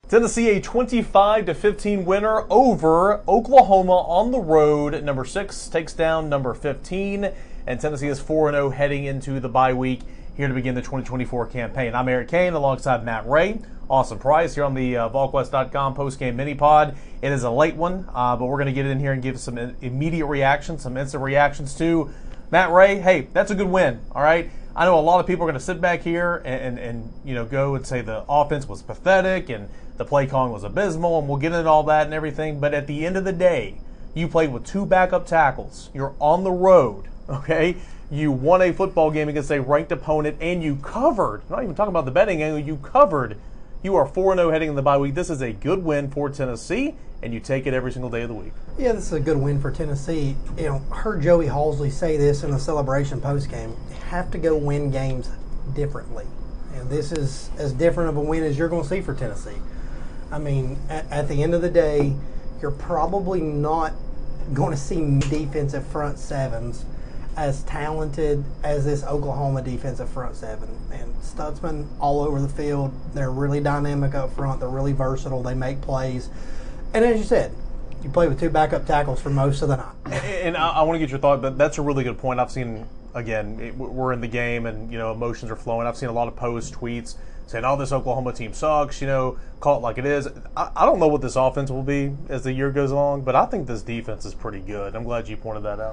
Tennessee a 25-15 winner over Oklahoma on the road. Number 6 takes down number 15, and Tennessee is 4-0 heading into the bye week here to begin the 2024 campaign. I'm Eric Kane alongside Matt Ray. Awesome Price here on the VolQuest.com postgame mini-pod. It is a late one, but we're going to get in here and give some immediate reactions, some instant reactions to Matt Ray. Hey, that's a good win, all right? I know a lot of people are going to sit back here and go and say the offense was pathetic and the play calling was abysmal, and we'll get into all that and everything. But at the end of the day, you played with 2 backup tackles. You're on the road, okay? You won a football game against a ranked opponent, and you covered. I'm not even talking about the betting angle. You covered. You are 4-0 heading in the bye week. This is a good win for Tennessee, and you take it every single day of the week. Yeah, this is a good win for Tennessee. Heard Joey Halzle say this in the celebration postgame. You have to go win games differently. And this is as different of a win as you're going to see for Tennessee. I mean, at the end of the day, you're probably not going to see defensive front sevens as talented as this Oklahoma defensive front seven. And Stutzman all over the field. They're really dynamic up front. They're really versatile. They make plays. And as you said, you play with 2 backup tackles for most of the night. And I want to get your thought, but that's a really good point. I've seen, again, we're in the game and, emotions are flowing. I've seen a lot of posts, tweets saying, oh, this Oklahoma team sucks, call it like it is. I don't know what this offense will be as the year goes along, but I think this defense is pretty good. I'm glad you pointed that out.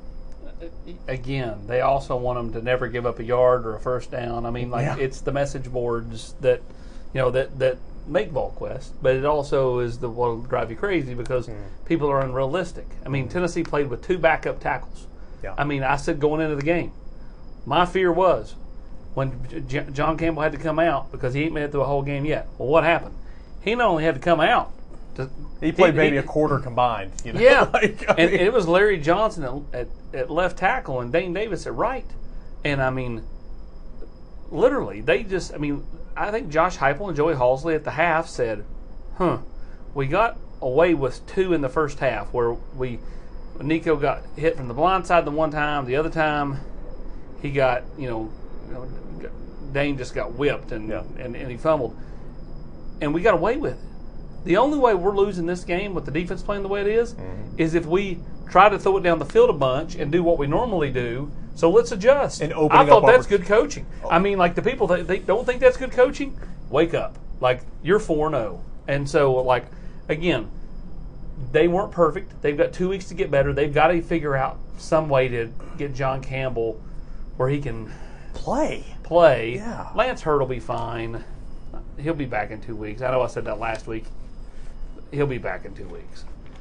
Again, they also want them to never give up a yard or a first down. I mean, It's the message boards that, that make VolQuest, but it also is what will drive you crazy because people are unrealistic. I mean, Tennessee played with 2 backup tackles. Yeah. I mean, I said going into the game, my fear was when John Campbell had to come out because he ain't made it through a whole game yet. Well, what happened? He not only had to come out. He played maybe a quarter combined. Yeah, and it was Larry Johnson at left tackle and Dane Davis at right. And, I mean, literally, I think Josh Heupel and Joey Halzle at the half said, we got away with 2 in the first half where Nico got hit from the blind side the one time, the other time he got, Dane just got whipped and he fumbled. And we got away with it. The only way we're losing this game with the defense playing the way it is if we try to throw it down the field a bunch and do what we normally do. So let's adjust. And I thought that's good coaching. I mean, the people that don't think that's good coaching, wake up. You're 4-0. And so, again, they weren't perfect. They've got 2 weeks to get better. They've got to figure out some way to get John Campbell where he can play. Yeah. Lance Hurd will be fine. He'll be back in 2 weeks. I know I said that last week. He'll be back in 2 weeks.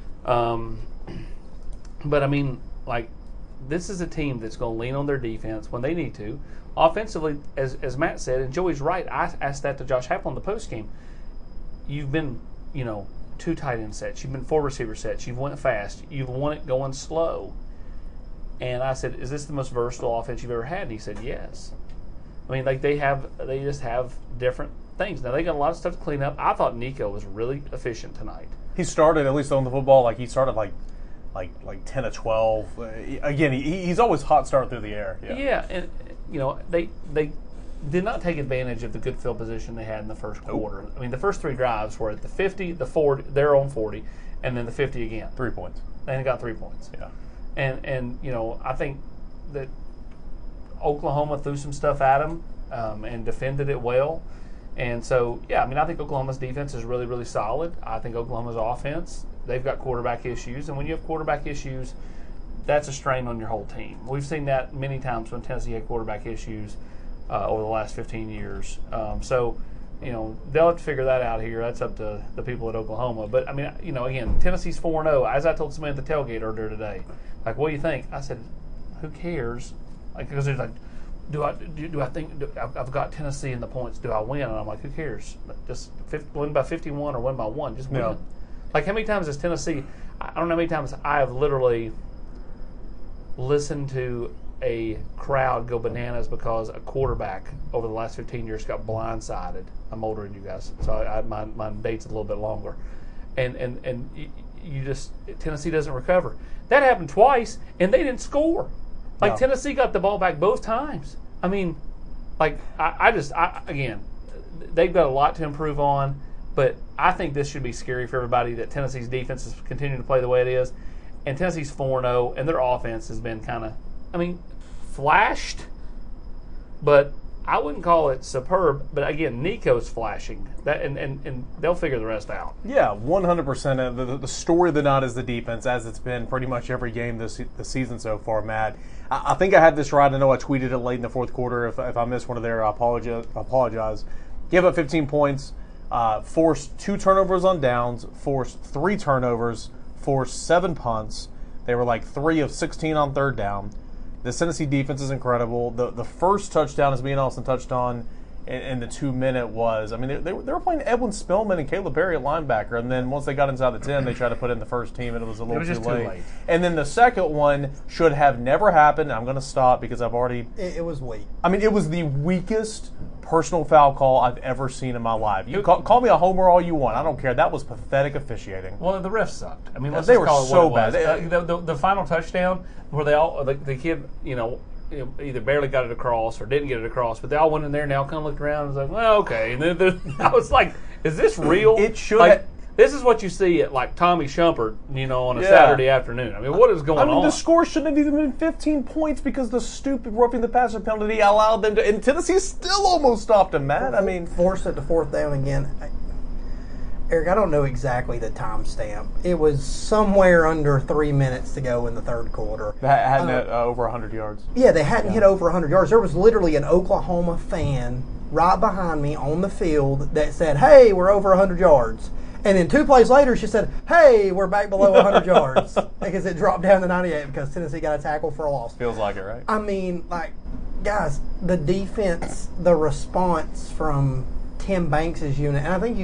But, I mean, this is a team that's going to lean on their defense when they need to. Offensively, as Matt said, and Joey's right, I asked that to Josh Heupel in the postgame. You've been, 2 tight end sets. You've been 4 receiver sets. You've went fast. You've won it going slow. And I said, is this the most versatile offense you've ever had? And he said, yes. I mean, they just have different things. Now, they got a lot of stuff to clean up. I thought Nico was really efficient tonight. He started, at least on the football, he started like 10 to 12. Again, he's always hot start through the air. Yeah, and they did not take advantage of the good field position they had in the first quarter. I mean, the first 3 drives were at the 50, the 40, their own 40, and then the 50 again. 3 points. And they got 3 points. Yeah. And I think that Oklahoma threw some stuff at them and defended it well. And so, I think Oklahoma's defense is really, really solid. I think Oklahoma's offense, they've got quarterback issues. And when you have quarterback issues, that's a strain on your whole team. We've seen that many times when Tennessee had quarterback issues over the last 15 years. So, they'll have to figure that out here. That's up to the people at Oklahoma. But, again, Tennessee's 4-0. As I told somebody at the tailgate earlier today, what do you think? I said, who cares? Because there's do I think I've got Tennessee in the points? Do I win? And I'm like, who cares? Just win by 51 or win by 1. Just win. Yeah. How many times has Tennessee? I don't know how many times I have literally listened to a crowd go bananas because a quarterback over the last 15 years got blindsided. I'm older than you guys, so my date's a little bit longer. And you just Tennessee doesn't recover. That happened twice, and they didn't score. No. Tennessee got the ball back both times. I mean, again, they've got a lot to improve on. But I think this should be scary for everybody that Tennessee's defense is continuing to play the way it is. And Tennessee's 4-0, and their offense has been kind of, flashed, but I wouldn't call it superb. But again, Nico's flashing, that, and they'll figure the rest out. Yeah, 100%. The story of the night is the defense, as it's been pretty much every game this season so far, Matt. I think I had this right. I know I tweeted it late in the fourth quarter. If I missed one of there, I apologize. Gave up 15 points, forced 2 turnovers on downs, forced 3 turnovers, forced 7 punts. They were like 3 of 16 on third down. The Tennessee defense is incredible. The first touchdown, as me and Austin touched on in the 2-minute, was, they were playing Edwin Spillman and Caleb Perry at linebacker, and then once they got inside the 10, they tried to put in the first team, and it was a little too late. And then the second one should have never happened. I'm going to stop because I've already... It was weak. It was the weakest personal foul call I've ever seen in my life. You call me a homer all you want. I don't care. That was pathetic officiating. Well, the refs sucked. They were so bad. The final touchdown where they all the kid, either barely got it across or didn't get it across, but they all went in there and they all kind of looked around and was like, well, okay. And then I was like, is this real? It should. This is what you see at like Tommy Shumpert, on a Saturday afternoon. What is going on? The score shouldn't have even been 15 points because the stupid roughing the passer penalty allowed them to. And Tennessee still almost stopped them, Matt. Forced it to fourth down again. Eric, I don't know exactly the timestamp. It was somewhere under 3 minutes to go in the third quarter. They hadn't hit over 100 yards. Yeah, they hadn't hit over 100 yards. There was literally an Oklahoma fan right behind me on the field that said, hey, we're over 100 yards. And then 2 plays later, she said, hey, we're back below 100 yards. Because it dropped down to 98 because Tennessee got a tackle for a loss. Feels like it, right? Guys, the defense, the response from Tim Banks' unit, and I think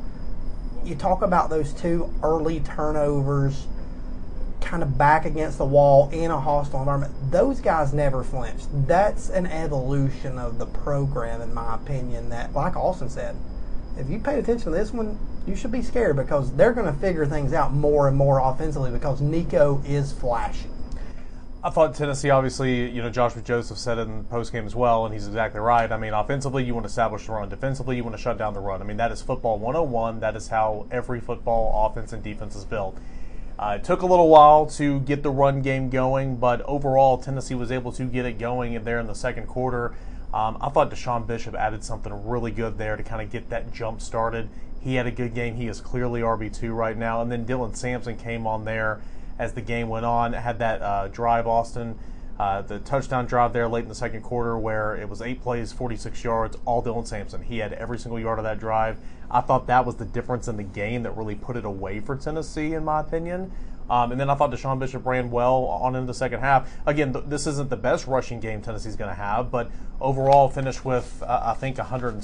you talk about those 2 early turnovers kind of back against the wall in a hostile environment. Those guys never flinched. That's an evolution of the program, in my opinion, that, like Austin said, if you paid attention to this one, you should be scared because they're going to figure things out more and more offensively because Nico is flashing. I thought Tennessee, obviously, Joshua Joseph said it in the postgame as well, and he's exactly right. Offensively, you want to establish the run. Defensively, you want to shut down the run. That is football 101. That is how every football offense and defense is built. It took a little while to get the run game going, but overall, Tennessee was able to get it going there in the second quarter. I thought Deshaun Bishop added something really good there to kind of get that jump started. He had a good game. He is clearly RB2 right now. And then Dylan Sampson came on there as the game went on. Had that drive, Austin, the touchdown drive there late in the second quarter where it was 8 plays, 46 yards, all Dylan Sampson. He had every single yard of that drive. I thought that was the difference in the game that really put it away for Tennessee, in my opinion. And then I thought Deshaun Bishop ran well on into the second half. Again, this isn't the best rushing game Tennessee's going to have, but overall finished with, I think,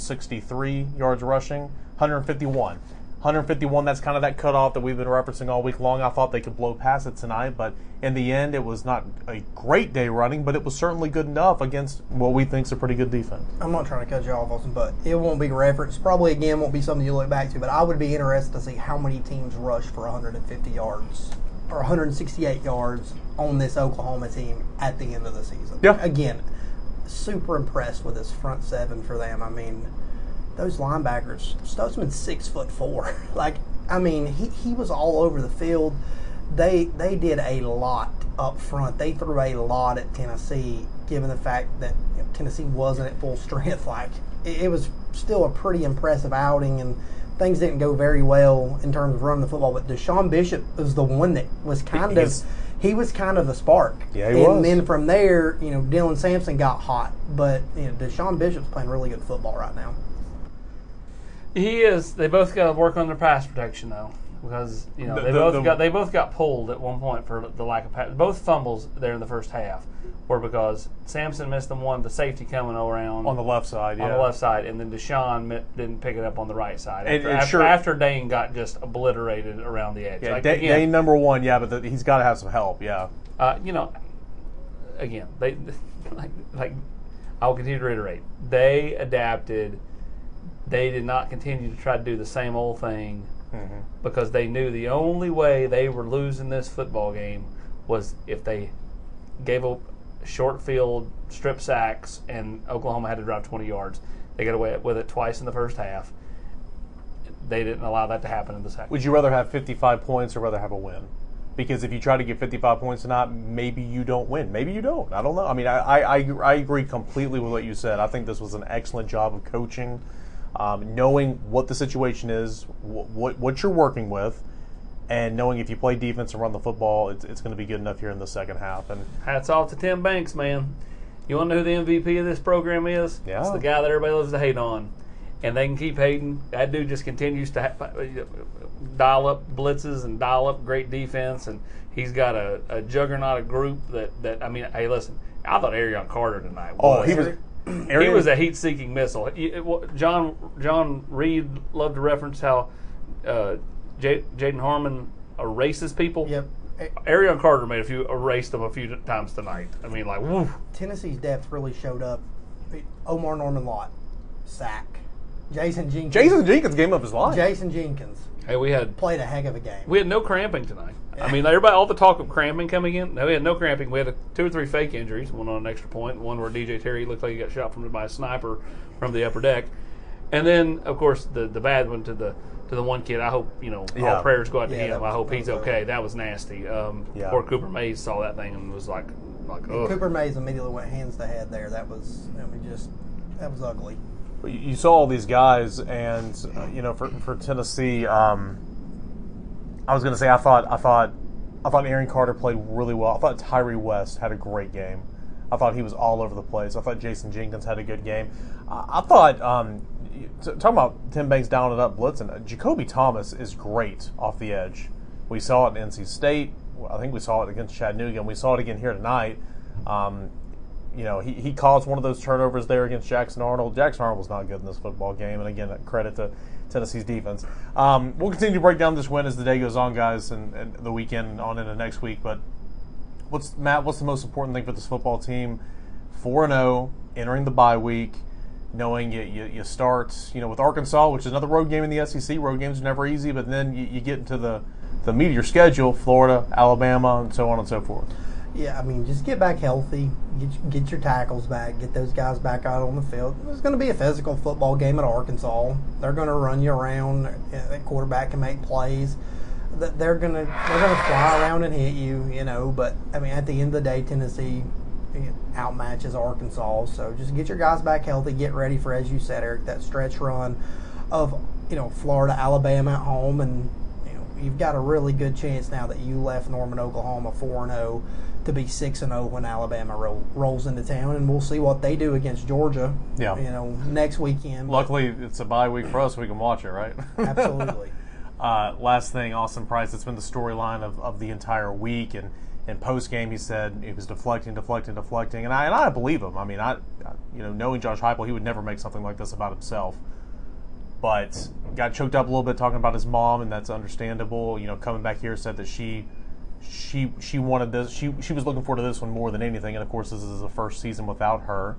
163 yards rushing, 151. 151, that's kind of that cutoff that we've been referencing all week long. I thought they could blow past it tonight, but in the end, it was not a great day running, but it was certainly good enough against what we think is a pretty good defense. I'm not trying to cut you off, Austin, but it won't be referenced. Probably, again, won't be something you look back to, but I would be interested to see how many teams rush for 150 yards or 168 yards on this Oklahoma team at the end of the season. Yeah. Again, super impressed with this front seven for them. Those linebackers, Stutzman's 6'4". He was all over the field. They did a lot up front. They threw a lot at Tennessee, given the fact that Tennessee wasn't at full strength. It was still a pretty impressive outing, and things didn't go very well in terms of running the football. But Deshaun Bishop was the one that was kind of the spark. Yeah, he was. And then from there, Dylan Sampson got hot, but Deshaun Bishop's playing really good football right now. He is. They both got to work on their pass protection though, because they both got pulled at one point for the lack of pass. Both fumbles there in the first half were because Sampson missed the safety coming around on the left side. On the left side, and then Deshaun didn't pick it up on the right side after Dane got just obliterated around the edge. Yeah, Dane number one. Yeah, but he's got to have some help. Yeah. Again, they I'll continue to reiterate. They adapted. They did not continue to try to do the same old thing because they knew the only way they were losing this football game was if they gave up short field strip sacks and Oklahoma had to drive 20 yards. They got away with it twice in the first half. they didn't allow that to happen in the second. Would you rather have 55 points or rather have a win? Because if you try to get 55 points tonight, maybe you don't win. Maybe you don't. I don't know. I mean, I agree completely with what you said. I think this was an excellent job of coaching, knowing what the situation is, what you're working with, and knowing if you play defense and run the football, it's going to be good enough here in the second half. And hats off to Tim Banks, man. You want to know who the MVP of this program is? Yeah. It's the guy that everybody loves to hate on. And they can keep hating. That dude just continues to dial up blitzes and dial up great defense. And he's got a juggernaut of group that I mean, hey, listen, I thought Arion Carter tonight was. He was a heat-seeking missile. John Reed loved to reference how Jaden Harmon erases people. Yep. Arion Carter erased them a few times tonight. I mean, like, woo. Tennessee's depth really showed up. Omar Norman Lott, sack. Jason Jenkins game up his life. Jason Jenkins Hey, we had played a heck of a game. We had no cramping tonight. I mean, everybody, all the talk of cramping coming in. No, we had no cramping. We had 2 or 3 fake injuries. One on an extra point. One where DJ Terry looked like he got shot by a sniper from the upper deck. And then, of course, the bad one to the one kid. I hope all prayers go out to him. I hope he's okay. That was nasty. Poor Cooper Mays saw that thing and was like, ugh. Cooper Mays immediately went hands to head there. That was that was ugly. You saw all these guys, and for Tennessee, I was going to say I thought Aaron Carter played really well. I thought Tyree West had a great game. I thought he was all over the place. I thought Jason Jenkins had a good game. I thought talking about Tim Banks down and up blitzing, Jacoby Thomas is great off the edge. We saw it in NC State. I think we saw it against Chattanooga, and we saw it again here tonight. He caused one of those turnovers there against Jackson Arnold. Jackson Arnold was not good in this football game, and again, credit to Tennessee's defense. We'll continue to break down this win as the day goes on, guys, and the weekend on into next week. But what's the most important thing for this football team? 4-0, entering the bye week, knowing you start with Arkansas, which is another road game in the SEC. Road games are never easy, but then you get into the meat of your schedule: Florida, Alabama, and so on and so forth. Yeah, I mean, just get back healthy, get your tackles back, get those guys back out on the field. It's going to be a physical football game at Arkansas. They're going to run you around. That quarterback can make plays. They're going to fly around and hit you, But I mean, at the end of the day, Tennessee outmatches Arkansas. So just get your guys back healthy. Get ready for, as you said, Eric, that stretch run of Florida, Alabama at home, and you've got a really good chance now that you left Norman, Oklahoma 4-0 to be 6-0 when Alabama rolls into town, and we'll see what they do against Georgia. Yeah. Next weekend. Luckily, it's a bye week for us; we can watch it, right? Absolutely. Last thing, Austin Price. It's been the storyline of the entire week, and in post game, he said he was deflecting, and I believe him. I mean, knowing Josh Heupel, he would never make something like this about himself. But got choked up a little bit talking about his mom, and that's understandable. Coming back here, said that she wanted this. She was looking forward to this one more than anything, and of course, this is the first season without her.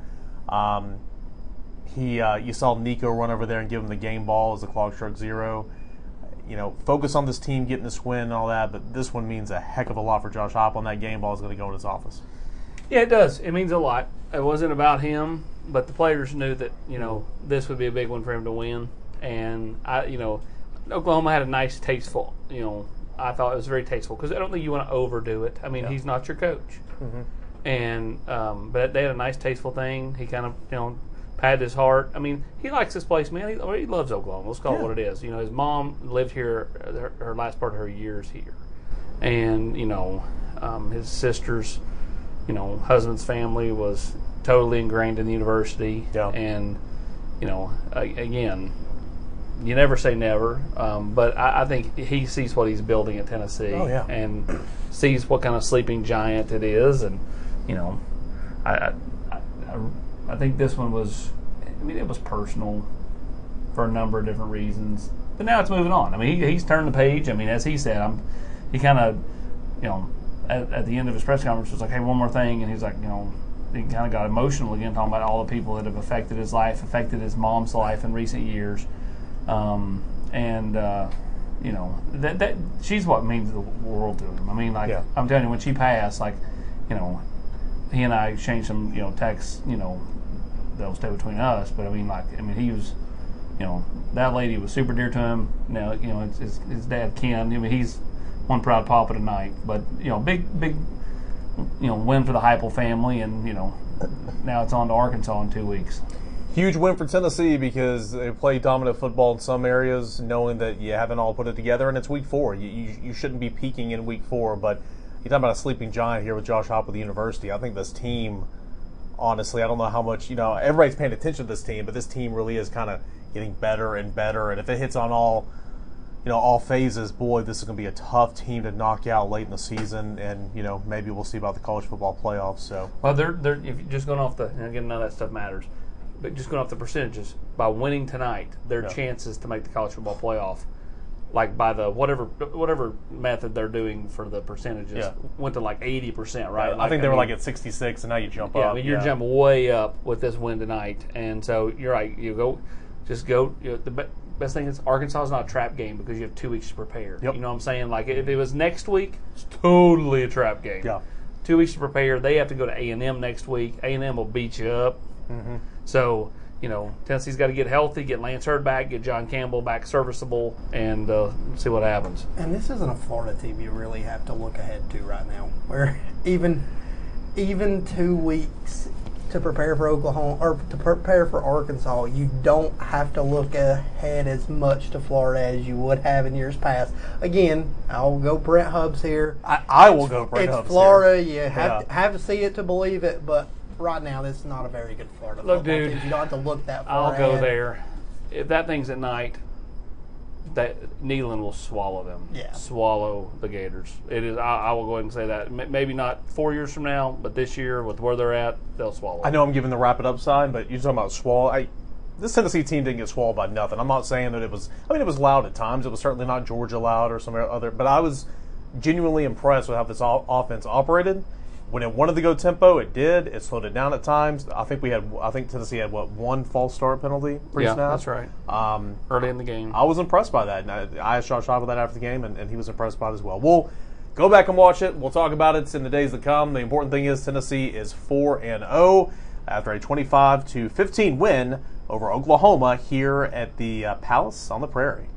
You saw Nico run over there and give him the game ball as the clock struck 0. Focus on this team getting this win and all that, but this one means a heck of a lot for Josh Heupel, and that game ball is going to go in his office. Yeah, it does. It means a lot. It wasn't about him, but the players knew that this would be a big one for him to win. And Oklahoma had a nice, tasteful. I thought it was very tasteful because I don't think you want to overdo it. I mean, he's not your coach, and but they had a nice, tasteful thing. He kind of patted his heart. I mean, he likes this place, man. He loves Oklahoma. Let's call it what it is. His mom lived here her last part of her years here, and his sister's husband's family was totally ingrained in the university. Yeah. And again, you never say never, but I think he sees what he's building at Tennessee, and sees what kind of sleeping giant it is, and I think this one was, it was personal for a number of different reasons, but now it's moving on. I mean, he's turned the page. I mean, as he said, he kind of, at the end of his press conference was like, hey, one more thing, and he's like, he kind of got emotional again, talking about all the people that have affected his life, affected his mom's life in recent years. That she's what means the world to him. I mean, I'm telling you, when she passed, he and I exchanged some, texts, that'll stay between us. But he was that lady was super dear to him. Now, it's his dad, Ken. I mean, he's one proud papa tonight. But, big, win for the Heupel family. And, now it's on to Arkansas in 2 weeks. Huge win for Tennessee because they play dominant football in some areas, knowing that you haven't all put it together, and it's week 4. You shouldn't be peaking in week 4, but you're talking about a sleeping giant here with Josh Heupel with the University. I think this team, honestly, I don't know how much, everybody's paying attention to this team, but this team really is kind of getting better and better, and if it hits on all phases, boy, this is going to be a tough team to knock out late in the season, and maybe we'll see about the college football playoffs. So, well, they're if you're just going off and again, none of that stuff matters, but just going off the percentages, by winning tonight, their chances to make the college football playoff, like by the whatever method they're doing for the percentages, went to like 80%, right? I think they were like at 66, and now you jump up. I mean, you're jumping way up with this win tonight, and so you're right. The best thing is Arkansas is not a trap game because you have 2 weeks to prepare. Yep. You know what I'm saying? Like if it was next week, it's totally a trap game. Yeah. 2 weeks to prepare. They have to go to A&M next week. A&M will beat you up. Mm-hmm. So, Tennessee's got to get healthy, get Lance Hurd back, get John Campbell back serviceable, and see what happens. And this isn't a Florida team you really have to look ahead to right now. Where even 2 weeks to prepare for Oklahoma or to prepare for Arkansas, you don't have to look ahead as much to Florida as you would have in years past. Again, I'll go Brent Hubbs here. I will go Brent Hubbs. It's Florida. Here. You have to see it to believe it, but right now, this is not a very good Florida football team. You don't have to look that far I'll go ahead. there. If that thing's at night, that Neyland will swallow them. Yeah. Swallow the Gators. It is. I will go ahead and say that. Maybe not 4 years from now, but this year with where they're at, they'll swallow. I know I'm giving the rapid up sign, but you're talking about swallow. This Tennessee team didn't get swallowed by nothing. I'm not saying that it was. I mean, it was loud at times. It was certainly not Georgia loud or some other. But I was genuinely impressed with how this offense operated. When it wanted to go tempo, it did. It slowed it down at times. I think Tennessee had one false start penalty pre-snap. Yeah, that's right. Early in the game, I was impressed by that. And I asked Josh Heupel that after the game, and he was impressed by it as well. We'll go back and watch it. We'll talk about it in the days to come. The important thing is Tennessee is 4-0 after a 25-15 win over Oklahoma here at the Palace on the Prairie.